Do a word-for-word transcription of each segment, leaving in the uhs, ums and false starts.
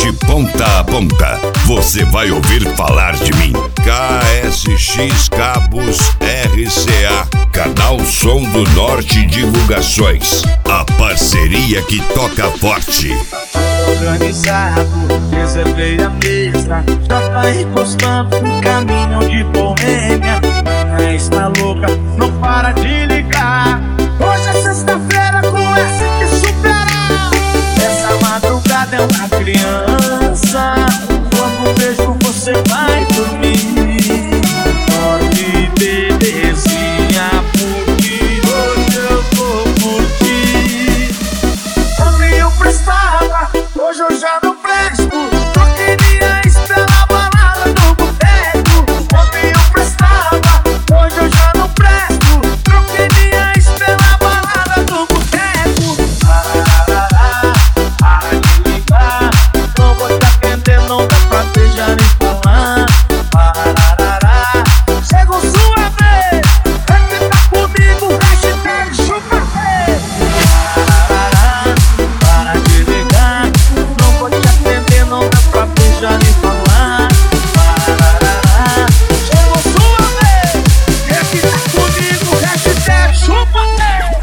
De ponta a ponta, você vai ouvir falar de mim. K S X Cabos R C A, Canal Som do Norte Divulgações. A parceria que toca forte. Organizado, reservei a mesa, já tá encostando no caminho de Boêmia. Mas está louca, não para de ligar. Hoje é sexta-feira, com essa que superar. Essa madrugada é uma criança, quando beijo você vai dormir. Dorme, bebezinha, porque hoje eu vou curtir. Ontem eu prestava, hoje eu já não presto. Só queria esperar a balada no boteco. Ontem eu prestava, hoje eu já não presto. Só queria esperar a balada no boteco. Pararará, para de ligar, não vou te atender, não dá pra beijar nem falar. Pararará, chegou sua vez, quer ficar comigo, hashtag chupa vez. Pararará, para de ligar, não vou te atender, não dá pra beijar nem falar. Pararará, chegou sua vez, quer ficar comigo, hashtag chupa vez.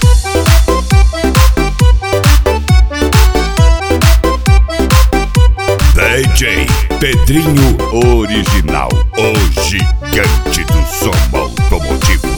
D J Pedrinho Original, o gigante do som automotivo.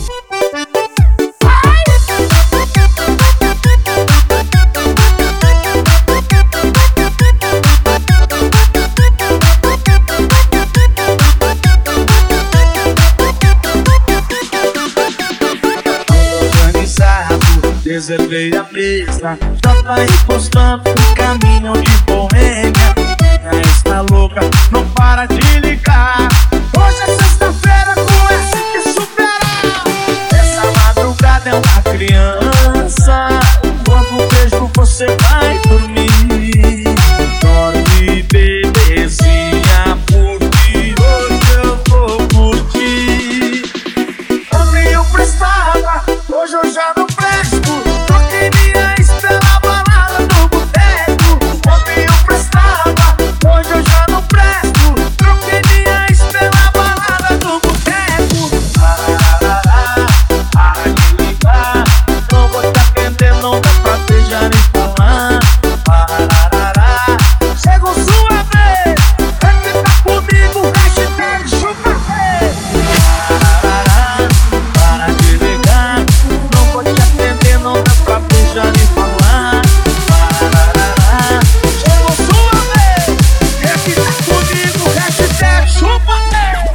Organizado, reservei a mesa, já tá encostando no caminho de Boêmia. Já está louca, não para de ligar. Hoje é sexta-feira, com essa que superar. Essa madrugada é uma criança, quando beijo você vai dormir. Dorme, bebezinha, porque hoje eu vou curtir. Ontem eu prestava, hoje eu já não presto. Só queria esperar a balada no boteco. Ontem eu prestava, hoje eu já não presto. Só queria esperar a balada no boteco. Pararará, para de ligar, não vou te atender, não dá pra beijar nem falar. Pararará, chegou sua vez, quer ficar comigo, hashtag chupa vez. Pararará, para de ligar, não vou te atender, não dá pra beijar nem falar. Pararará, chegou sua vez, quer ficar comigo, hashtag chupa vez.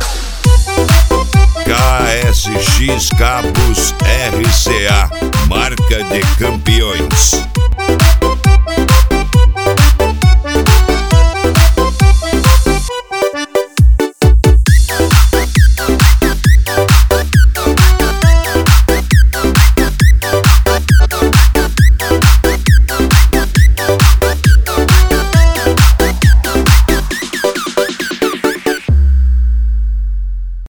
K S X Cabos R C A, marca de campeões.